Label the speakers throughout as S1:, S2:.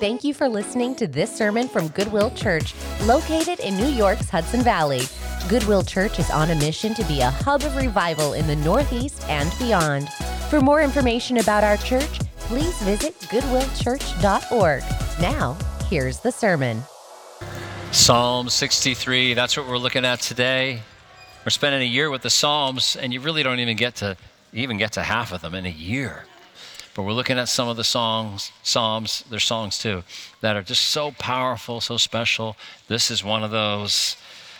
S1: Thank you for listening to this sermon from Goodwill Church, located in New York's Hudson Valley. Goodwill Church is on a mission to be a hub of revival in the Northeast and beyond. For more information about our church, please visit goodwillchurch.org. Now, here's the sermon.
S2: Psalm 63, that's what we're looking at today. We're spending a year with the Psalms, and you really don't even get to half of them in a year. But we're looking at some of the Psalms, there's songs too, that are just so powerful, so special. This is one of those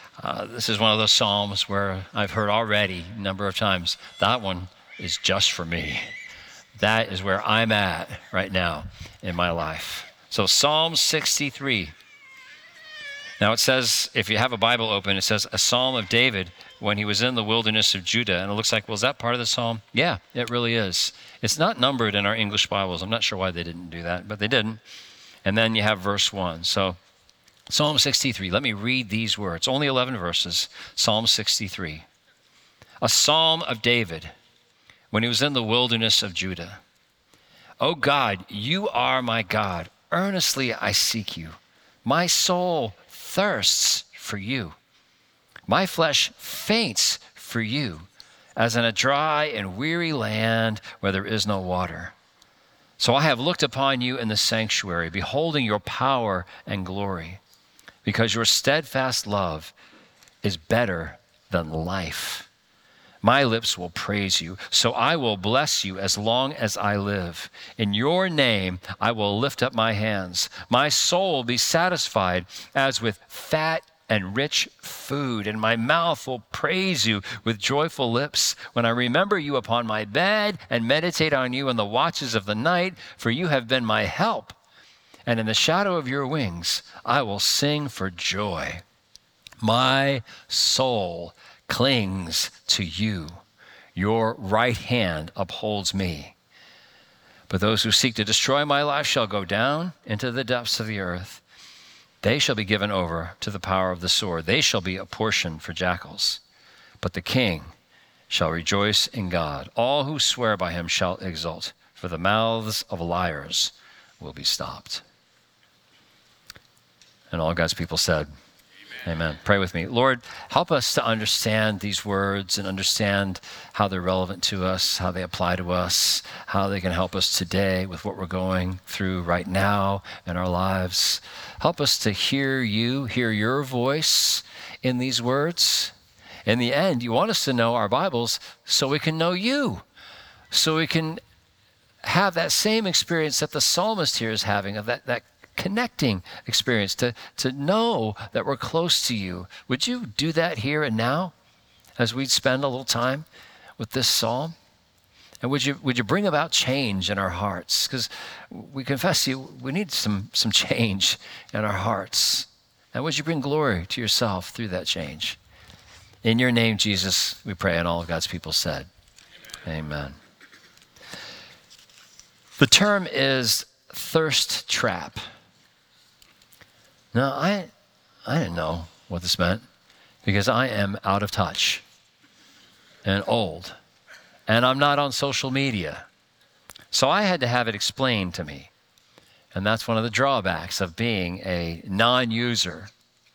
S2: Psalms where I've heard already a number of times, that one is just for me. That is where I'm at right now in my life. So Psalm 63. Now it says, if you have a Bible open, it says a Psalm of David when he was in the wilderness of Judah. And it looks like, well, is that part of the Psalm? Yeah, it really is. It's not numbered in our English Bibles. I'm not sure why they didn't do that, but they didn't. And then you have verse 1. So Psalm 63, let me read these words. Only 11 verses. Psalm 63. A Psalm of David when he was in the wilderness of Judah. O God, you are my God. Earnestly I seek you. My soul thirsts for you. My flesh faints for you, as in a dry and weary land where there is no water. So I have looked upon you in the sanctuary, beholding your power and glory, because your steadfast love is better than life. My lips will praise you, so I will bless you as long as I live. In your name I will lift up my hands. My soul will be satisfied as with fat and rich food, and my mouth will praise you with joyful lips when I remember you upon my bed and meditate on you in the watches of the night, for you have been my help. And in the shadow of your wings I will sing for joy. My soul clings to you. Your right hand upholds me. But those who seek to destroy my life shall go down into the depths of the earth. They shall be given over to the power of the sword. They shall be a portion for jackals. But the king shall rejoice in God. All who swear by him shall exult, for the mouths of liars will be stopped. And all God's people said, Amen. Pray with me. Lord, help us to understand these words and understand how they're relevant to us, how they apply to us, how they can help us today with what we're going through right now in our lives. Help us to hear you, hear your voice in these words. In the end, you want us to know our Bibles so we can know you, so we can have that same experience that the psalmist here is having of that connecting experience, to know that we're close to you. Would you do that here and now as we spend a little time with this psalm? And would you bring about change in our hearts? Because we confess to you, we need some change in our hearts. And would you bring glory to yourself through that change? In your name, Jesus, we pray, and all of God's people said, Amen. The term is thirst trap. Now, I didn't know what this meant because I am out of touch and old, and I'm not on social media. So I had to have it explained to me, and that's one of the drawbacks of being a non-user,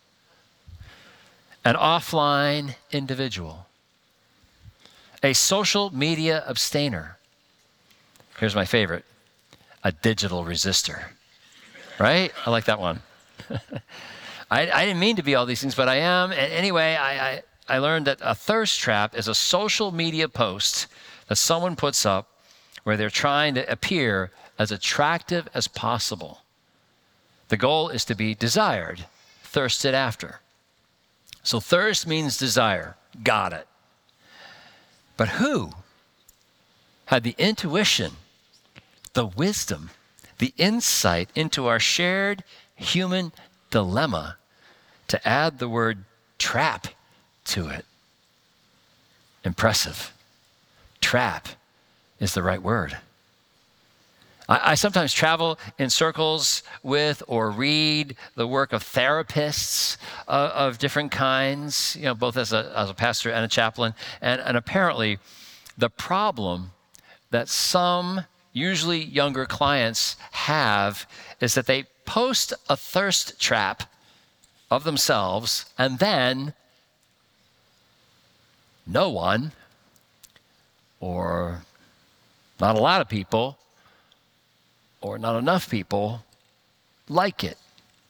S2: an offline individual, a social media abstainer. Here's my favorite, a digital resistor, right? I like that one. I didn't mean to be all these things, but I am. And anyway, I learned that a thirst trap is a social media post that someone puts up where they're trying to appear as attractive as possible. The goal is to be desired, thirsted after. So thirst means desire. Got it. But who had the intuition, the wisdom, the insight into our shared human dilemma to add the word trap to it? Impressive. Trap is the right word. I sometimes travel in circles with or read the work of therapists of different kinds, both as a pastor and a chaplain. And apparently the problem that some usually younger clients have is that they post a thirst trap of themselves, and then no one, or not a lot of people, or not enough people like it.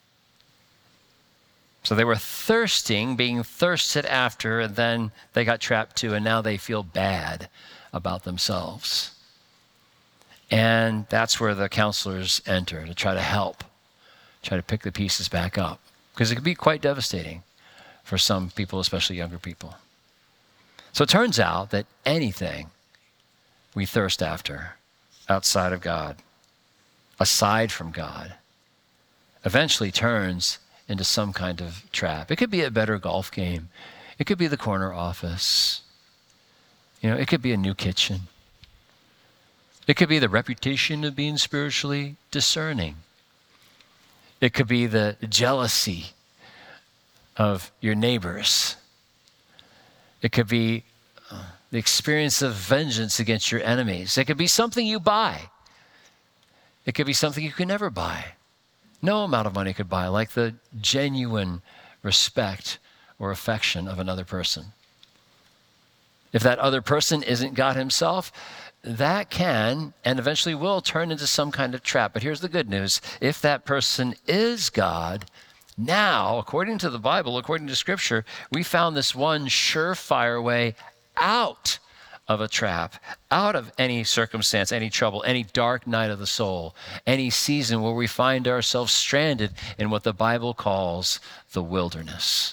S2: So they were thirsting, being thirsted after, and then they got trapped too, and now they feel bad about themselves. And that's where the counselors enter to try to help, try to pick the pieces back up, because it can be quite devastating for some people, especially younger people. So it turns out that anything we thirst after outside of God, aside from God, eventually turns into some kind of trap. It could be a better golf game. It could be the corner office. It could be a new kitchen. It could be the reputation of being spiritually discerning. It could be the jealousy of your neighbors. It could be the experience of vengeance against your enemies. It could be something you buy. It could be something you can never buy. No amount of money could buy, like the genuine respect or affection of another person. If that other person isn't God himself, that can and eventually will turn into some kind of trap. But here's the good news. If that person is God, now, according to the Bible, according to Scripture, we found this one surefire way out of a trap, out of any circumstance, any trouble, any dark night of the soul, any season where we find ourselves stranded in what the Bible calls the wilderness.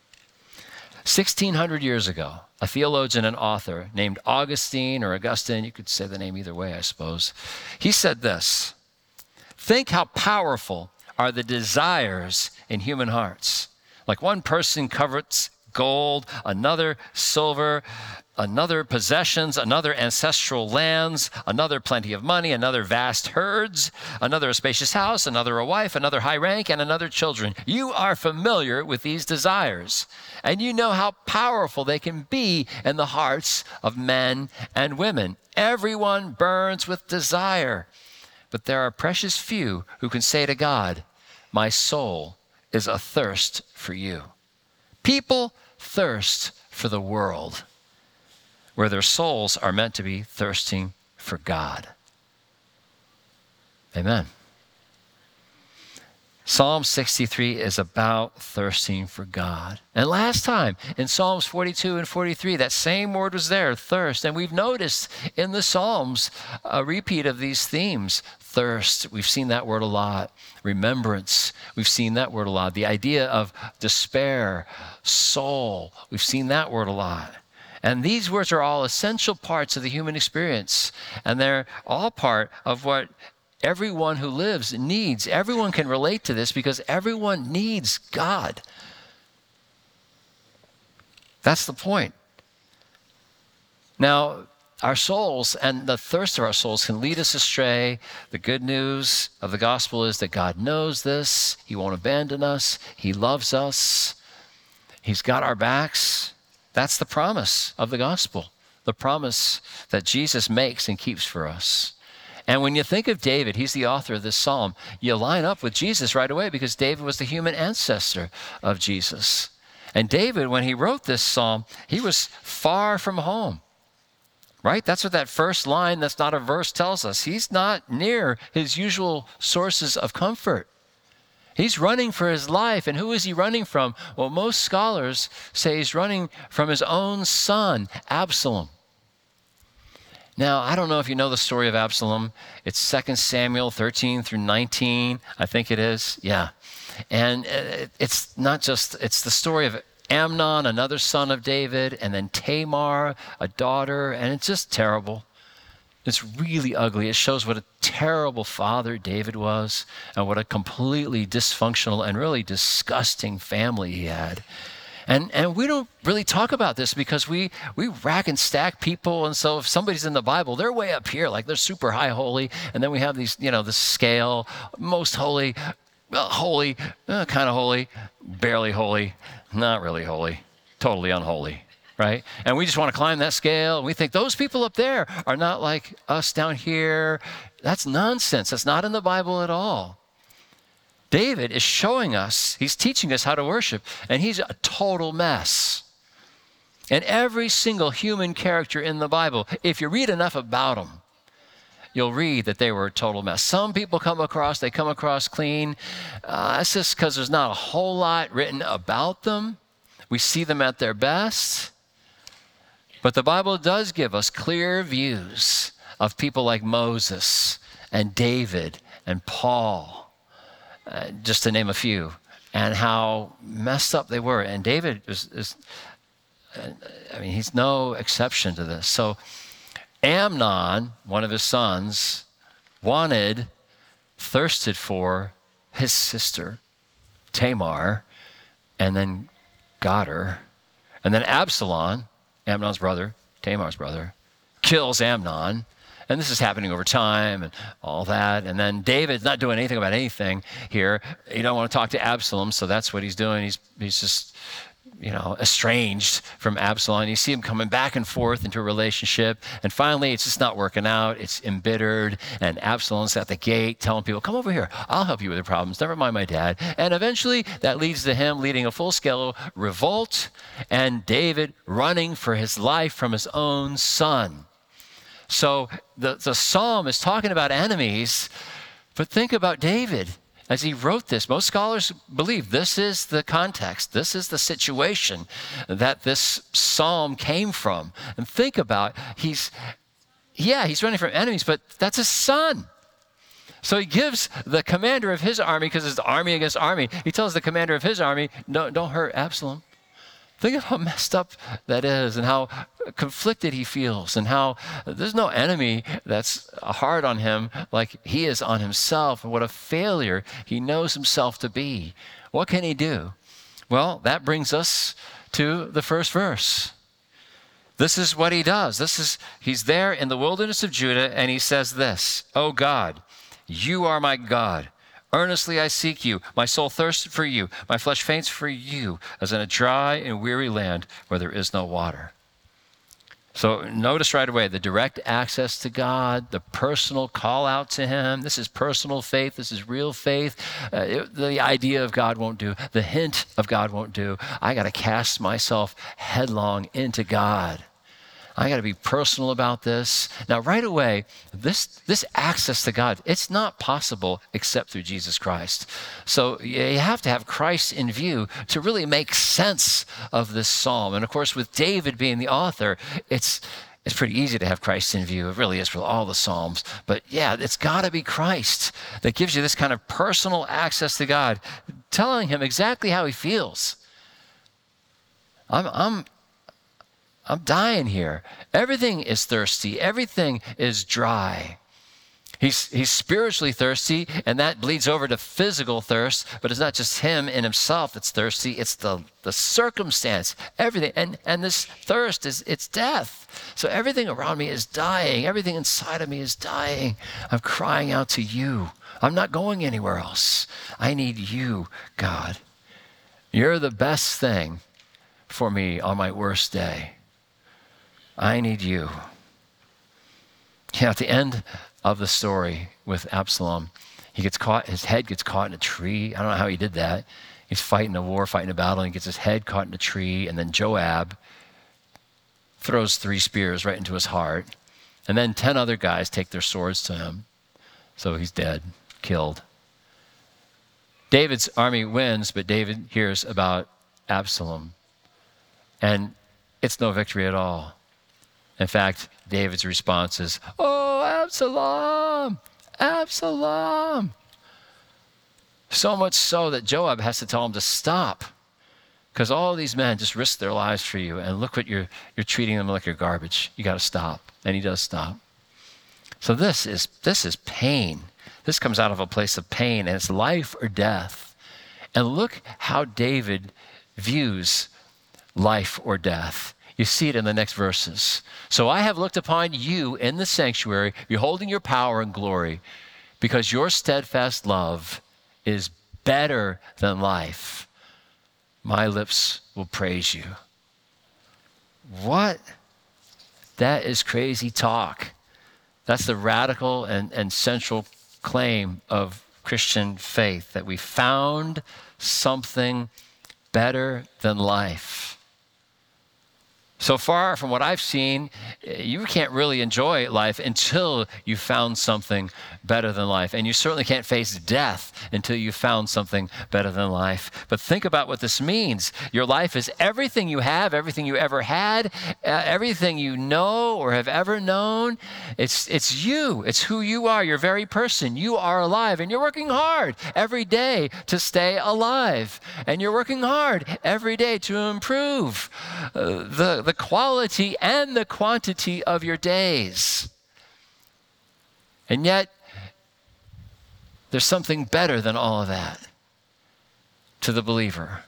S2: 1,600 years ago, a theologian and author named Augustine, or Augustine, you could say the name either way, I suppose, he said this: "Think how powerful are the desires in human hearts. Like one person covets gold, another silver, another possessions, another ancestral lands, another plenty of money, another vast herds, another a spacious house, another a wife, another high rank, and another children. You are familiar with these desires, and you know how powerful they can be in the hearts of men and women. Everyone burns with desire, but there are precious few who can say to God, 'My soul is athirst for you.' People thirst for the world, where their souls are meant to be thirsting for God." Amen. Psalm 63 is about thirsting for God. And last time, in Psalms 42 and 43, that same word was there, thirst. And we've noticed in the Psalms a repeat of these themes. Thirst, we've seen that word a lot. Remembrance, we've seen that word a lot. The idea of despair, soul, we've seen that word a lot. And these words are all essential parts of the human experience. And they're all part of what everyone who lives needs. Everyone can relate to this because everyone needs God. That's the point. Now, our souls and the thirst of our souls can lead us astray. The good news of the gospel is that God knows this. He won't abandon us. He loves us. He's got our backs. That's the promise of the gospel, the promise that Jesus makes and keeps for us. And when you think of David, he's the author of this psalm, you line up with Jesus right away because David was the human ancestor of Jesus. And David, when he wrote this psalm, he was far from home, right? That's what that first line that's not a verse tells us. He's not near his usual sources of comfort. He's running for his life. And who is he running from? Well, most scholars say he's running from his own son, Absalom. Now, I don't know if you know the story of Absalom. It's 2 Samuel 13 through 19, I think it is. Yeah. And it's not just, it's the story of Amnon, another son of David, and then Tamar, a daughter, and it's just terrible. It's really ugly. It shows what a terrible father David was and what a completely dysfunctional and really disgusting family he had. And we don't really talk about this because we rack and stack people. And so if somebody's in the Bible, they're way up here, like they're super high holy. And then we have these, the scale, most holy, holy, kind of holy, barely holy, not really holy, totally unholy, right? And we just want to climb that scale. And we think those people up there are not like us down here. That's nonsense. That's not in the Bible at all. David is showing us, he's teaching us how to worship, and he's a total mess. And every single human character in the Bible, if you read enough about them, you'll read that they were a total mess. Some people come across clean. That's just because there's not a whole lot written about them. We see them at their best. But the Bible does give us clear views of people like Moses and David and Paul, just to name a few, and how messed up they were. And David he's no exception to this. So Amnon, one of his sons, thirsted for his sister, Tamar, and then got her. And then Absalom, Amnon's brother, Tamar's brother, kills Amnon. And this is happening over time and all that. And then David's not doing anything about anything here. He don't want to talk to Absalom, so that's what he's doing. He's just, estranged from Absalom. You see him coming back and forth into a relationship. And finally, it's just not working out. It's embittered. And Absalom's at the gate telling people, come over here. I'll help you with your problems. Never mind my dad. And eventually, that leads to him leading a full-scale revolt and David running for his life from his own son. So the psalm is talking about enemies, but think about David. As he wrote this, most scholars believe this is the context, this is the situation that this psalm came from. And think about, he's running from enemies, but that's his son. So he gives the commander of his army, because it's army against army, he tells the commander of his army, no, don't hurt Absalom. Think of how messed up that is and how conflicted he feels and how there's no enemy that's hard on him like he is on himself, and what a failure he knows himself to be. What can he do? Well, that brings us to the first verse. This is what he does. He's there in the wilderness of Judah, and he says this, "O God, you are my God. Earnestly I seek you. My soul thirsts for you. My flesh faints for you, as in a dry and weary land where there is no water." So notice right away the direct access to God, the personal call out to him. This is personal faith. This is real faith. The idea of God won't do. The hint of God won't do. I got to cast myself headlong into God. I got to be personal about this. Now, right away, this access to God, it's not possible except through Jesus Christ. So you have to have Christ in view to really make sense of this psalm. And of course, with David being the author, it's pretty easy to have Christ in view. It really is for all the psalms. But yeah, it's got to be Christ that gives you this kind of personal access to God, telling him exactly how he feels. I'm dying here. Everything is thirsty. Everything is dry. He's spiritually thirsty, and that bleeds over to physical thirst, but it's not just him in himself that's thirsty. It's the circumstance, everything. And this thirst it's death. So everything around me is dying. Everything inside of me is dying. I'm crying out to you. I'm not going anywhere else. I need you, God. You're the best thing for me on my worst day. I need you. At the end of the story with Absalom, his head gets caught in a tree. I don't know how he did that. He's fighting a war, fighting a battle, and he gets his head caught in a tree, and then Joab throws 3 spears right into his heart. And then 10 other guys take their swords to him. So he's dead, killed. David's army wins, but David hears about Absalom. And it's no victory at all. In fact, David's response is, "Oh, Absalom, Absalom." So much so that Joab has to tell him to stop, because all these men just risked their lives for you, and look what you're treating them like you're garbage. You got to stop. And he does stop. So this is pain. This comes out of a place of pain, and it's life or death. And look how David views life or death. You see it in the next verses. "So I have looked upon you in the sanctuary, beholding your power and glory, because your steadfast love is better than life. My lips will praise you." What? That is crazy talk. That's the radical and central claim of Christian faith, that we found something better than life. So far from what I've seen, you can't really enjoy life until you found something better than life. And you certainly can't face death until you found something better than life. But think about what this means. Your life is everything you have, everything you ever had, everything you know or have ever known. It's you. It's who you are, your very person. You are alive, and you're working hard every day to stay alive. And you're working hard every day to improve the quality and the quantity of your days. And yet, there's something better than all of that to the believer.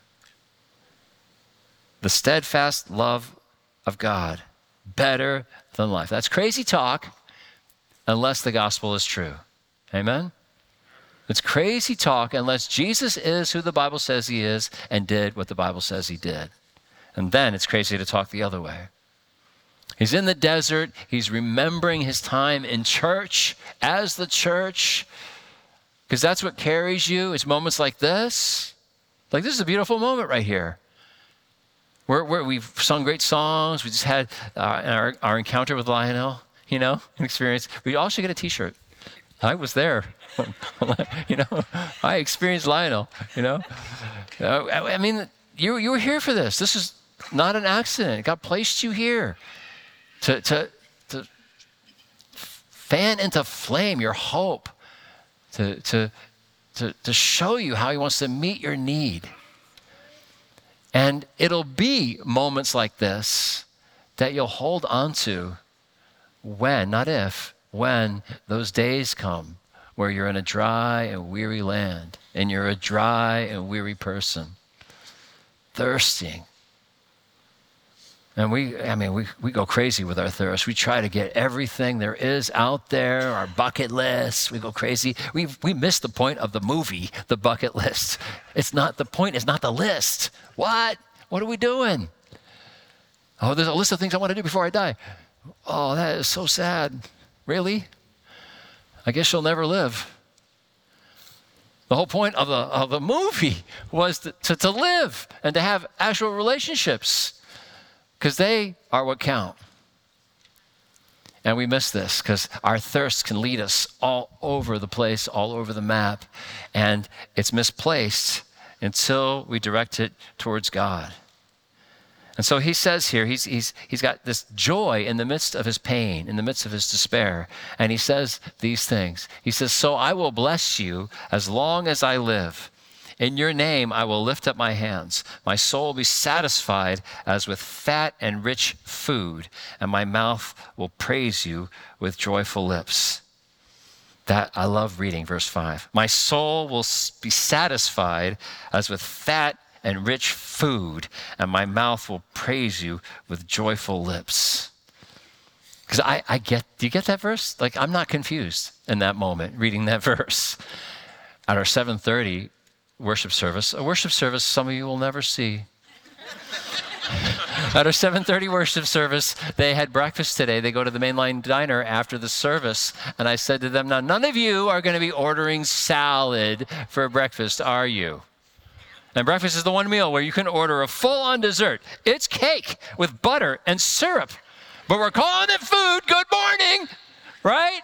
S2: The steadfast love of God, better than life. That's crazy talk unless the gospel is true. Amen? It's crazy talk unless Jesus is who the Bible says he is and did what the Bible says he did. And then it's crazy to talk the other way. He's in the desert. He's remembering his time in church, as the church, because that's what carries you. It's moments like this. Like, this is a beautiful moment right here. Where we've sung great songs. We just had our encounter with Lionel, an experience. We all should get a T-shirt. I was there. I experienced Lionel, I mean, you were here for this. This is not an accident. God placed you here to fan into flame your hope, to show you how he wants to meet your need. And it'll be moments like this that you'll hold on to when, not if, when those days come where you're in a dry and weary land and you're a dry and weary person, thirsting. And we go crazy with our thirst. We try to get everything there is out there, our bucket list. We go crazy. We miss the point of the movie, the bucket list. It's not the point, it's not the list. What? What are we doing? Oh, there's a list of things I want to do before I die. Oh, that is so sad. Really? I guess you'll never live. The whole point of the movie was to live and to have actual relationships, because they are what count. And we miss this because our thirst can lead us all over the place, all over the map, and it's misplaced until we direct it towards God. And so he says here, he's got this joy in the midst of his pain, in the midst of his despair. And he says these things. He says, so I will bless you as long as I live. In your name I will lift up my hands. My soul will be satisfied as with fat and rich food, and my mouth will praise you with joyful lips. That I love reading, verse 5. My soul will be satisfied as with fat and rich food, and my mouth will praise you with joyful lips. Because do you get that verse? Like, I'm not confused in that moment reading that verse. At our 7:30 worship service, a worship service some of you will never see. At our 7:30 worship service, they had breakfast today. They go to the Mainline Diner after the service, and I said to them, now, none of you are going to be ordering salad for breakfast, are you? And breakfast is the one meal where you can order a full-on dessert. It's cake with butter and syrup. But we're calling it food. Good morning, right?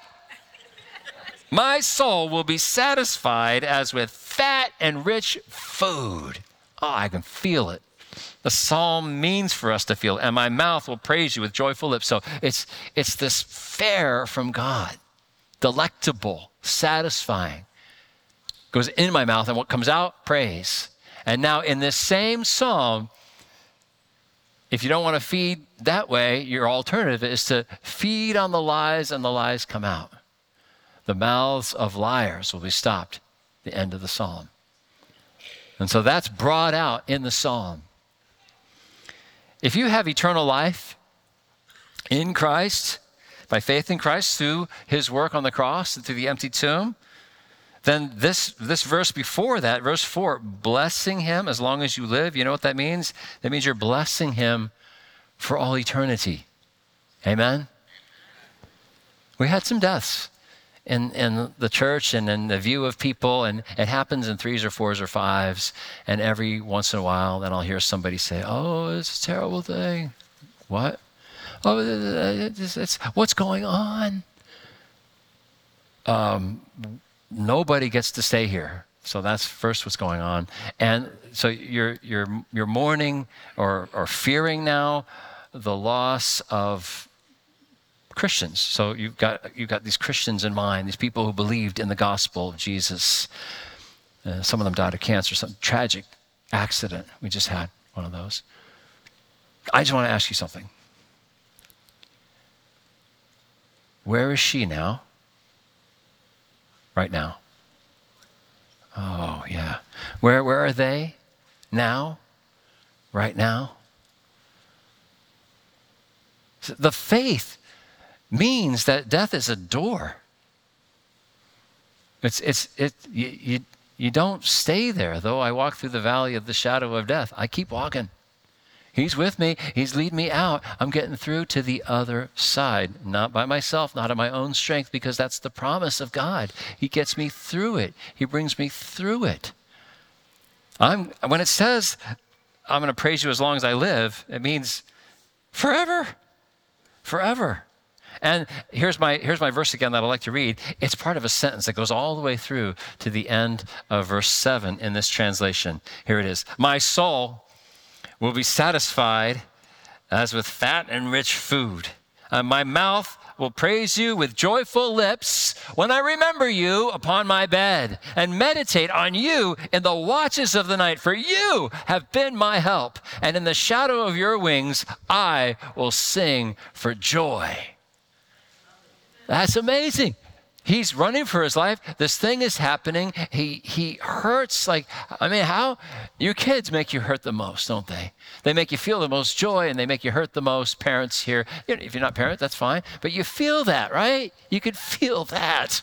S2: My soul will be satisfied as with fat and rich food. Oh, I can feel it. The psalm means for us to feel it. And my mouth will praise you with joyful lips. So it's this fare from God. Delectable, satisfying. Goes in my mouth, and what comes out, praise. And now in this same psalm, if you don't want to feed that way, your alternative is to feed on the lies, and the lies come out. The mouths of liars will be stopped at the end of the psalm. And so that's brought out in the psalm. If you have eternal life in Christ, by faith in Christ, through his work on the cross and through the empty tomb, then this verse before that, verse 4, blessing him as long as you live, you know what that means? That means you're blessing him for all eternity. Amen? We had some deaths in the church and in the view of people, and it happens in 3s or 4s or 5s, and every once in a while, then I'll hear somebody say, oh, it's a terrible thing. What? Oh, it's what's going on? Nobody gets to stay here. So that's first what's going on. And so you're mourning or fearing now the loss of Christians. So you've got these Christians in mind, these people who believed in the gospel of Jesus. Some of them died of cancer, some tragic accident. We just had one of those. I just want to ask you something. Where is she now? Right now. Oh, yeah. Where are they now? Right now? The faith means that death is a door. You don't stay there. Though I walk through the valley of the shadow of death, I keep walking. He's with me. He's leading me out. I'm getting through to the other side, not by myself, not of my own strength, because that's the promise of God. He gets me through it. He brings me through it. When it says, I'm going to praise you as long as I live, it means forever. Forever. And here's my verse again that I like to read. It's part of a sentence that goes all the way through to the end of verse 7 in this translation. Here it is. My soul will be satisfied as with fat and rich food. My mouth will praise you with joyful lips when I remember you upon my bed and meditate on you in the watches of the night. For you have been my help, and in the shadow of your wings I will sing for joy. That's amazing. He's running for his life. This thing is happening. He hurts how? Your kids make you hurt the most, don't they? They make you feel the most joy, and they make you hurt the most. Parents here, if you're not parents, that's fine. But you feel that, right? You could feel that.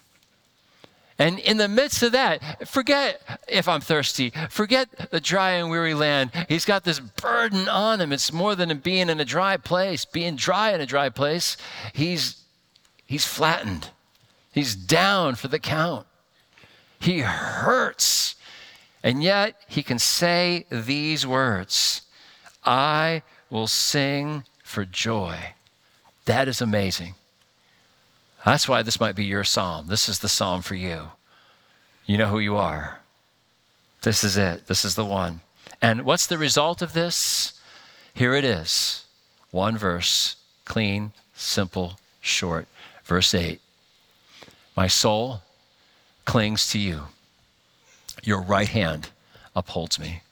S2: And in the midst of that, forget if I'm thirsty. Forget the dry and weary land. He's got this burden on him. It's more than being in a dry place. Being dry in a dry place, he's flattened. He's down for the count. He hurts. And yet he can say these words, I will sing for joy. That is amazing. That's why this might be your psalm. This is the psalm for you. You know who you are. This is it. This is the one. And what's the result of this? Here it is. One verse, clean, simple, short. Verse 8. My soul clings to you. Your right hand upholds me.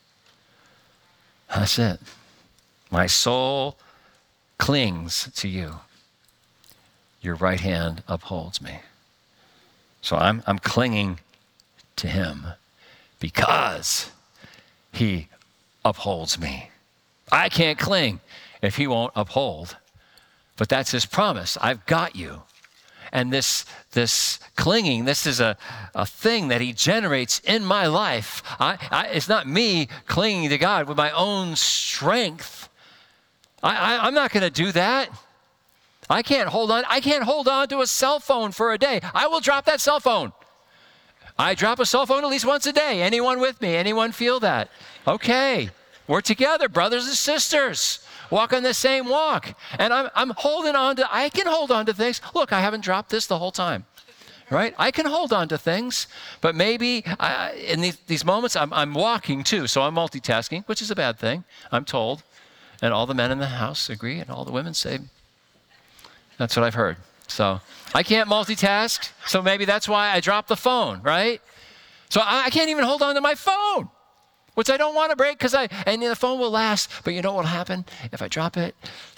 S2: That's it. My soul clings to you. Your right hand upholds me. So I'm clinging to him because he upholds me. I can't cling if he won't uphold. But that's his promise. I've got you. And this clinging, this is a thing that he generates in my life. It's not me clinging to God with my own strength. I'm not going to do that. I can't hold on to a cell phone for a day. I will drop that cell phone. I drop a cell phone at least once a day. Anyone with me? Anyone feel that? Okay. We're together, brothers and sisters. Walk on the same walk. And I'm holding on to, I can hold on to things. Look, I haven't dropped this the whole time, right? I can hold on to things, but maybe in these moments I'm walking too, so I'm multitasking, which is a bad thing, I'm told. And all the men in the house agree, and all the women say, that's what I've heard. So I can't multitask, so maybe that's why I dropped the phone, right? So I can't even hold on to my phone, which I don't want to break and the phone will last. But you know what will happen? If I drop it,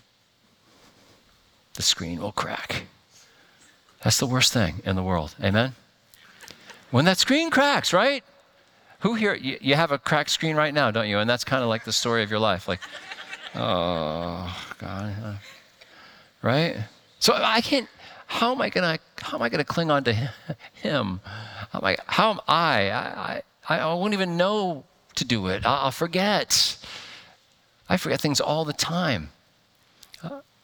S2: the screen will crack. That's the worst thing in the world. Amen? When that screen cracks, right? Who here, you have a cracked screen right now, don't you? And that's kind of like the story of your life. Like, oh, God. Right? So I can't, how am I going to cling on to him? How am I won't even know to do it. I'll forget. I forget things all the time.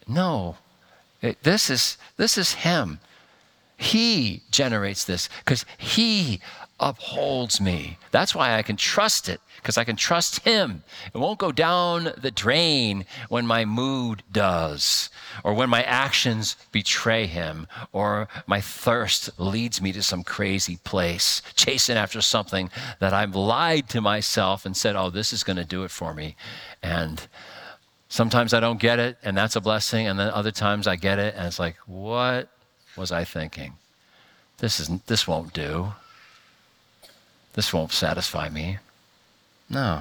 S2: No, this is him. He generates this because he upholds me. That's why I can trust it, because I can trust him. It won't go down the drain when my mood does, or when my actions betray him, or my thirst leads me to some crazy place, chasing after something that I've lied to myself and said, oh, this is going to do it for me. And sometimes I don't get it, and that's a blessing. And then other times I get it, and it's like, what was I thinking? This won't do. This won't satisfy me. No.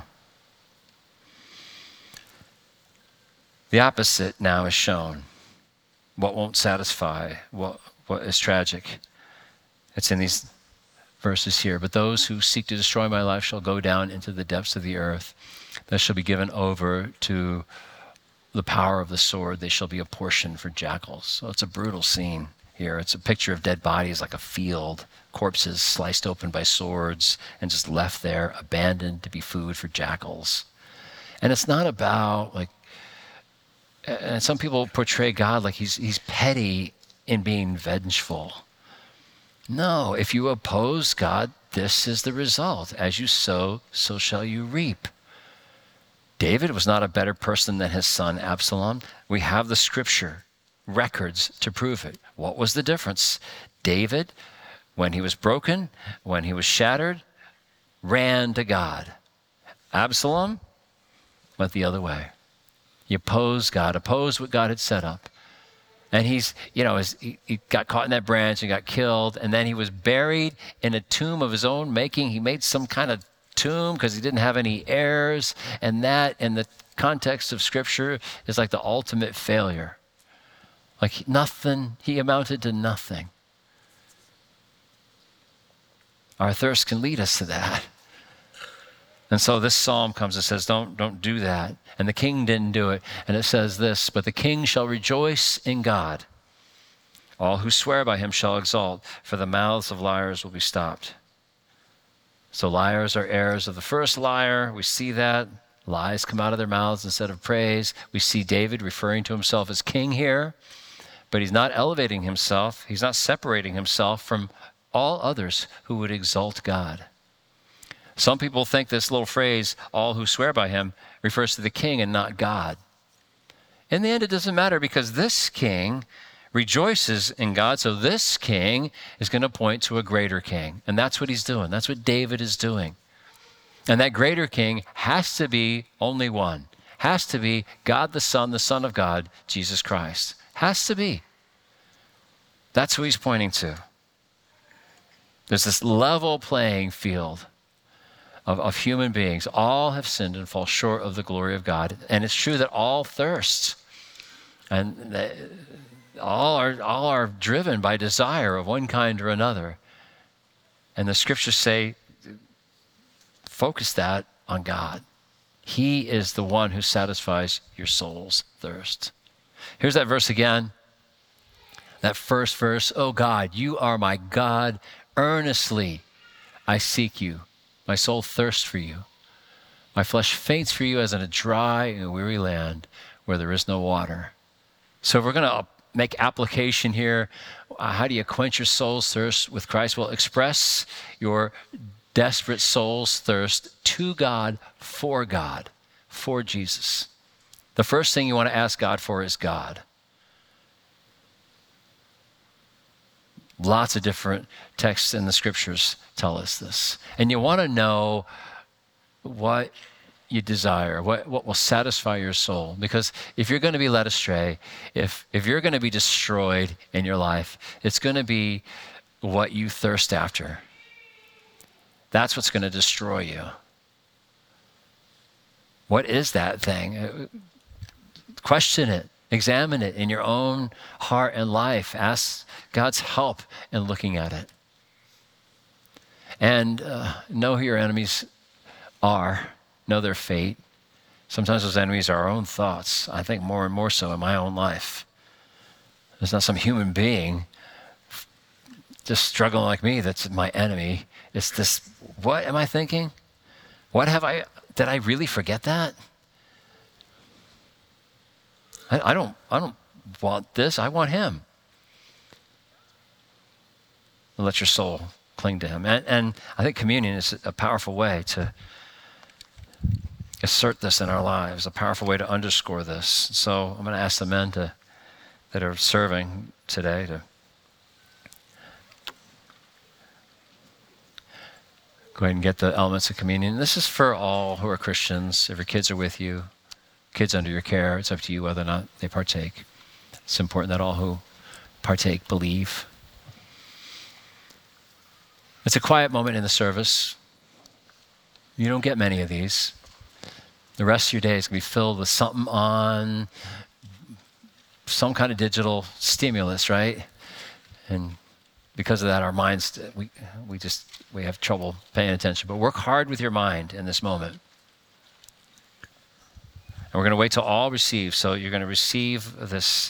S2: The opposite now is shown. What won't satisfy, what is tragic. It's in these verses here. But those who seek to destroy my life shall go down into the depths of the earth. They shall be given over to the power of the sword. They shall be a portion for jackals. So it's a brutal scene here. It's a picture of dead bodies, like a field, corpses sliced open by swords and just left there, abandoned to be food for jackals. And it's not about and some people portray God like he's petty in being vengeful. No, if you oppose God, this is the result. As you sow, so shall you reap. David was not a better person than his son Absalom. We have the scripture records to prove it. What was the difference? David, when he was broken, when he was shattered, ran to God. Absalom went the other way. He opposed God, opposed what God had set up. And he got caught in that branch and got killed. And then he was buried in a tomb of his own making. He made some kind of tomb because he didn't have any heirs. And that, in the context of Scripture, is like the ultimate failure. Like nothing, he amounted to nothing. Our thirst can lead us to that. And so this psalm comes and says, don't do that. And the king didn't do it. And it says this, but the king shall rejoice in God. All who swear by him shall exalt, for the mouths of liars will be stopped. So liars are heirs of the first liar. We see that. Lies come out of their mouths instead of praise. We see David referring to himself as king here, but he's not elevating himself. He's not separating himself from all others who would exalt God. Some people think this little phrase, all who swear by him, refers to the king and not God. In the end, it doesn't matter, because this king rejoices in God. So this king is going to point to a greater king. And that's what he's doing. That's what David is doing. And that greater king has to be only one. Has to be God the Son of God, Jesus Christ. Has to be. That's who he's pointing to. There's this level playing field of human beings. All have sinned and fall short of the glory of God. And it's true that all thirst. And all are driven by desire of one kind or another. And the scriptures say, focus that on God. He is the one who satisfies your soul's thirst. Here's that verse again. That first verse, oh God, you are my God. Earnestly I seek you. My soul thirsts for you. My flesh faints for you as in a dry and weary land where there is no water. So if we're going to make application here, how do you quench your soul's thirst with Christ? Well, express your desperate soul's thirst to God, for Jesus. The first thing you want to ask God for is God. Lots of different texts in the scriptures tell us this. And you want to know what you desire, what will satisfy your soul. Because if you're going to be led astray, if you're going to be destroyed in your life, it's going to be what you thirst after. That's what's going to destroy you. What is that thing? Question it. Examine it in your own heart and life. Ask God's help in looking at it. And know who your enemies are. Know their fate. Sometimes those enemies are our own thoughts. I think more and more so in my own life. There's not some human being just struggling like me that's my enemy. It's this, what am I thinking? Did I really forget that? I don't want this. I want him. And let your soul cling to him. And I think communion is a powerful way to assert this in our lives, a powerful way to underscore this. So I'm going to ask the men that are serving today to go ahead and get the elements of communion. This is for all who are Christians. If your kids are with you, kids under your care, it's up to you whether or not they partake. It's important that all who partake believe. It's a quiet moment in the service. You don't get many of these. The rest of your day is going to be filled with something on, some kind of digital stimulus, right? And because of that, our minds, we have trouble paying attention. But work hard with your mind in this moment. And we're going to wait till all receive. So you're going to receive this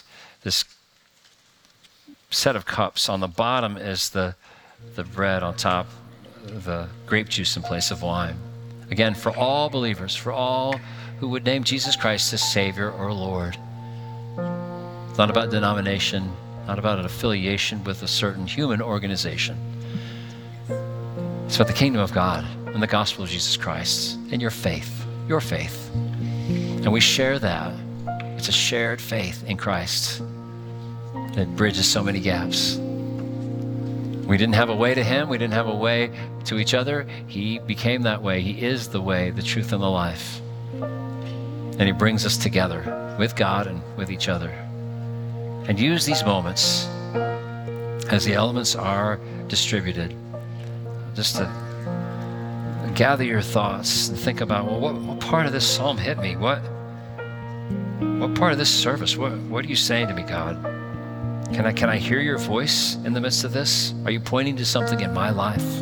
S2: set of cups. On the bottom is the bread, on top the grape juice in place of wine. Again, for all believers, for all who would name Jesus Christ as Savior or Lord. It's not about denomination, not about an affiliation with a certain human organization. It's about the kingdom of God and the gospel of Jesus Christ and your faith. And we share that. It's a shared faith in Christ that bridges so many gaps. We didn't have a way to him. We didn't have a way to each other. He became that way. He is the way, the truth, and the life. And he brings us together with God and with each other. And use these moments as the elements are distributed, just to gather your thoughts and think about, well, what part of this psalm hit me? What part of this service? What are you saying to me, God? Can I hear your voice in the midst of this? Are you pointing to something in my life?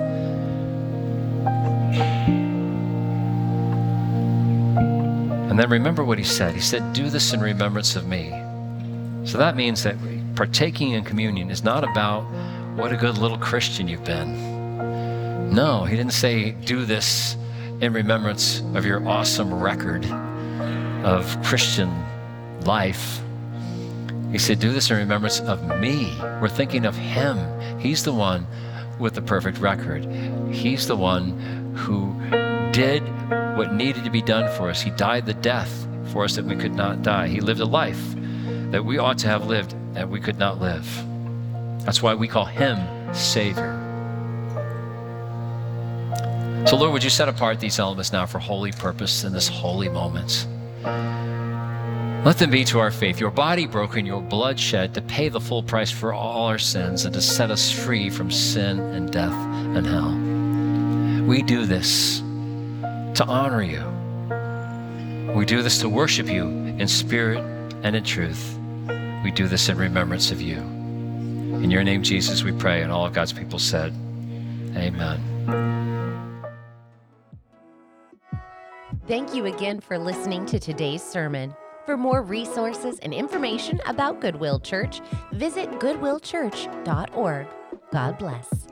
S2: And then remember what he said. He said, do this in remembrance of me. So that means that partaking in communion is not about what a good little Christian you've been. No, he didn't say do this in remembrance of your awesome record of Christian life. He said, do this in remembrance of me. We're thinking of him. He's the one with the perfect record. He's the one who did what needed to be done for us. He died the death for us that we could not die. He lived a life that we ought to have lived and we could not live. That's why we call him Savior. So Lord, would you set apart these elements now for holy purpose in this holy moment? Let them be to our faith, your body broken, your blood shed to pay the full price for all our sins and to set us free from sin and death and hell. We do this to honor you. We do this to worship you in spirit and in truth. We do this in remembrance of you. In your name, Jesus, we pray, and all of God's people said, amen.
S1: Thank you again for listening to today's sermon. For more resources and information about Goodwill Church, visit goodwillchurch.org. God bless.